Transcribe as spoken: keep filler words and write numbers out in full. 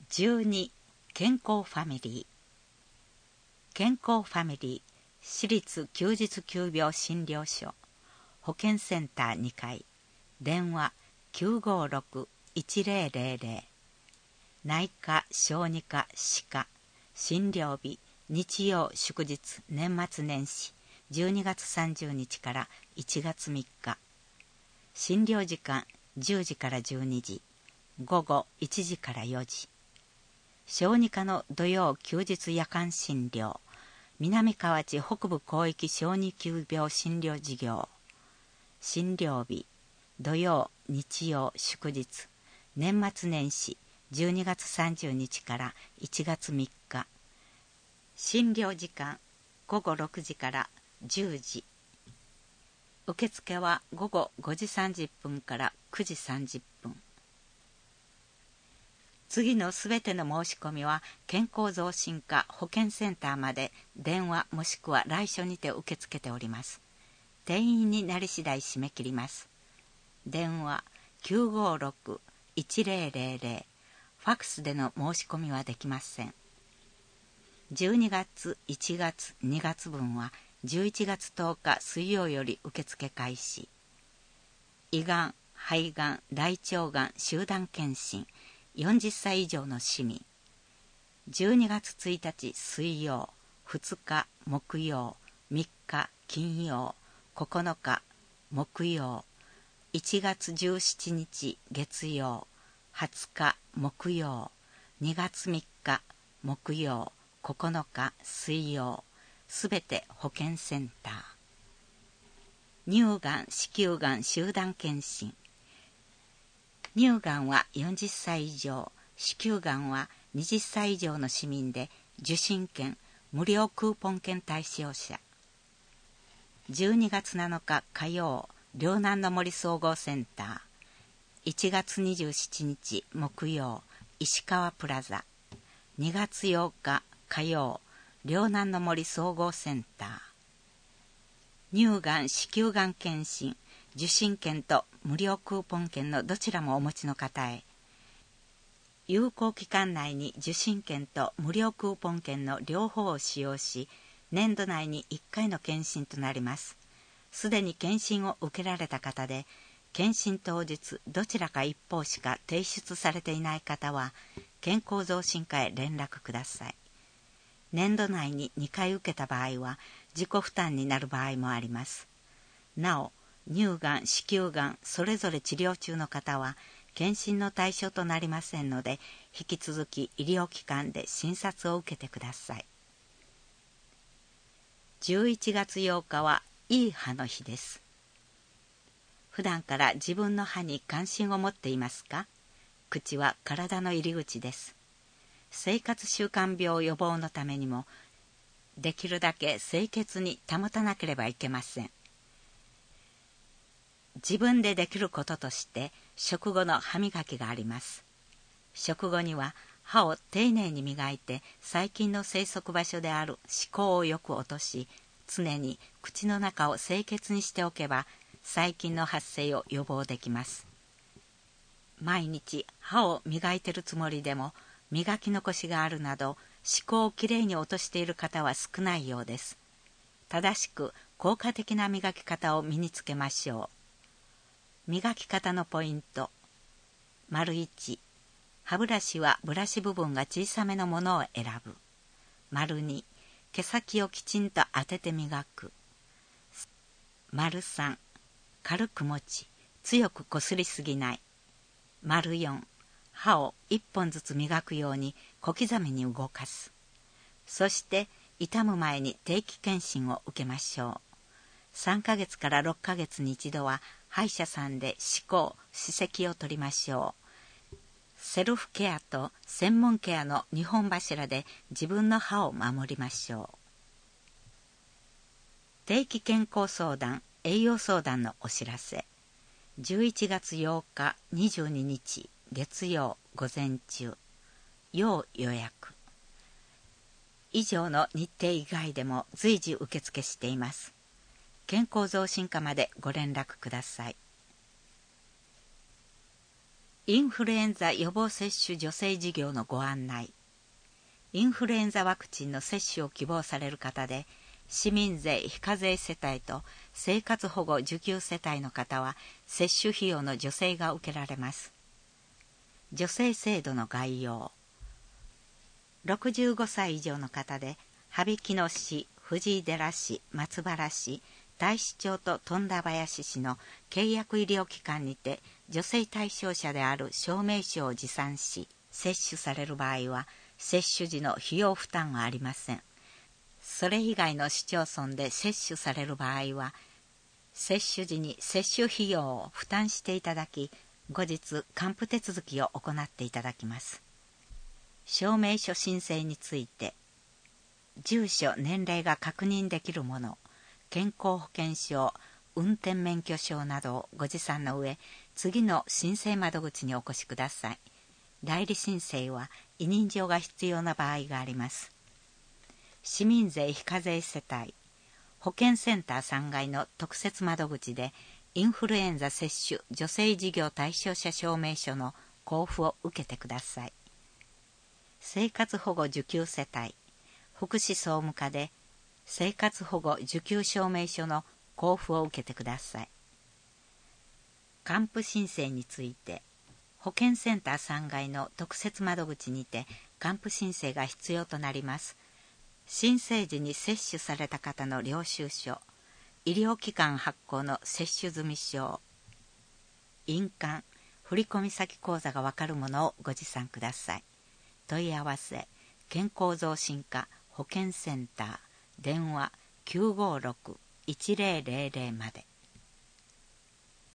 じゅうに健康ファミリー健康ファミリー私立休日急病診療所保健センターにかい電話 きゅうごろく いちぜろぜろぜろ 内科小児科歯科診療日日曜祝日年末年始じゅうにがつさんじゅうにちからいちがつみっか診療時間じゅうじからじゅうにじ午後いちじからよじ小児科の土曜休日夜間診療南河内北部広域小児急病診療事業診療日土曜日曜祝日年末年始じゅうにがつさんじゅうにちからいちがつみっか診療時間午後ろくじからじゅうじ受付は午後ごじさんじゅっぷんからくじさんじゅっぷん次のすべての申し込みは健康増進課保健センターまで電話もしくは来所にて受け付けております。定員になり次第締め切ります。電話 きゅうごろく いちぜろぜろぜろ ファックスでの申し込みはできません。じゅうにがついちがつにがつ分はじゅういちがつとおか水曜より受付開始。胃がん、肺がん、大腸がん集団検診よんじゅっさい以上の市民じゅうにがつついたち水曜ふつか木曜みっか金曜ここのか木曜いちがつじゅうしちにち月曜はつか木曜にがつみっか木曜ここのか水曜すべて保健センター乳がん子宮がん集団検診乳がんはよんじゅっさい以上、子宮がんははたち以上の市民で受診券、無料クーポン券対象者。じゅうにがつなのか火曜、陵南の森総合センター。いちがつにじゅうしちにち木曜、石川プラザ。にがつようか火曜、陵南の森総合センター。乳がん、子宮がん検診。受診券と無料クーポン券のどちらもお持ちの方へ有効期間内に受診券と無料クーポン券の両方を使用し年度内にいっかいの検診となります。すでに検診を受けられた方で検診当日どちらか一方しか提出されていない方は健康増進課へ連絡ください。年度内ににかい受けた場合は自己負担になる場合もあります。なお乳がん、子宮がんそれぞれ治療中の方は検診の対象となりませんので引き続き医療機関で診察を受けてください。じゅういちがつようかはいい歯の日です。普段から自分の歯に関心を持っていますか？口は体の入り口です。生活習慣病予防のためにもできるだけ清潔に保たなければいけません。自分でできることとして食後の歯磨きがあります。食後には歯を丁寧に磨いて細菌の生息場所である歯垢をよく落とし常に口の中を清潔にしておけば細菌の発生を予防できます。毎日歯を磨いているつもりでも磨き残しがあるなど歯垢をきれいに落としている方は少ないようです。正しく効果的な磨き方を身につけましょう。磨き方のポイント。丸いち、歯ブラシはブラシ部分が小さめのものを選ぶ。丸に、毛先をきちんと当てて磨く。丸さん、軽く持ち、強くこすりすぎない。丸よん、歯を一本ずつ磨くように小刻みに動かす。そして痛む前に定期検診を受けましょう。さんかげつからろっかげつに一度は歯医者さんで歯垢・歯石を取りましょう。セルフケアと専門ケアのにほん柱で自分の歯を守りましょう。定期健康相談・栄養相談のお知らせ。じゅういちがつようかにじゅうににち月曜午前中要予約。以上の日程以外でも随時受付しています。健康増進課までご連絡ください。 インフルエンザ予防接種助成事業のご案内。インフルエンザワクチンの接種を希望される方で、市民税非課税世帯と生活保護受給世帯の方は接種費用の助成が受けられます。助成制度の概要。ろくじゅうごさい以上の方で、羽曳野市、藤井寺市、松原市、太子町と富田林市の契約医療機関にて助成対象者である証明書を持参し、接種される場合は接種時の費用負担はありません。それ以外の市町村で接種される場合は、接種時に接種費用を負担していただき、後日還付手続きを行っていただきます。証明書申請について、住所・年齢が確認できるもの、健康保険証、運転免許証などをご持参の上、次の申請窓口にお越しください。代理申請は委任状が必要な場合があります。市民税非課税世帯、保健センターさんがいの特設窓口で、インフルエンザ接種助成事業対象者証明書の交付を受けてください。生活保護受給世帯、福祉総務課で生活保護受給証明書の交付を受けてください。還付申請について、保健センターさんがいの特設窓口にて還付申請が必要となります。申請時に接種された方の領収書、医療機関発行の接種済証、印鑑、振込先口座がわかるものをご持参ください。問い合わせ、健康増進課保健センター、電話 きゅうごろく いちぜろぜろ まで。